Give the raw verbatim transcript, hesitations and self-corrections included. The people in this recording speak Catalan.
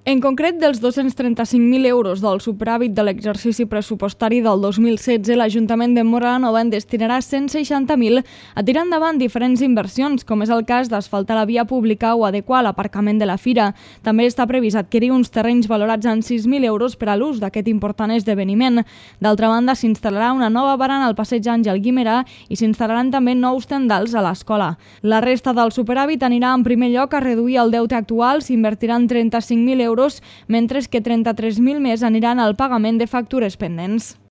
En concret, dels dos-cents trenta-cinc mil euros del superàvit de l'exercici pressupostari del dos mil setze, l'Ajuntament de Móra la Nova en destinarà cent seixanta mil a tirar endavant diferents inversions, com és el cas d'asfaltar la via pública o adequar l'aparcament de la fira. També està previst adquirir uns terrenys valorats en sis mil euros per a l'ús d'aquest important esdeveniment. D'altra banda, s'instal·larà una nova barana al passeig Àngel Guimerà i s'instal·laran també nous tendals a l'escola. La resta del superàvit anirà en primer lloc a reduir el deute actual, s'invertiran trenta-cinc mil euros, mentre que trenta-tres mil més aniran al pagament de factures pendents.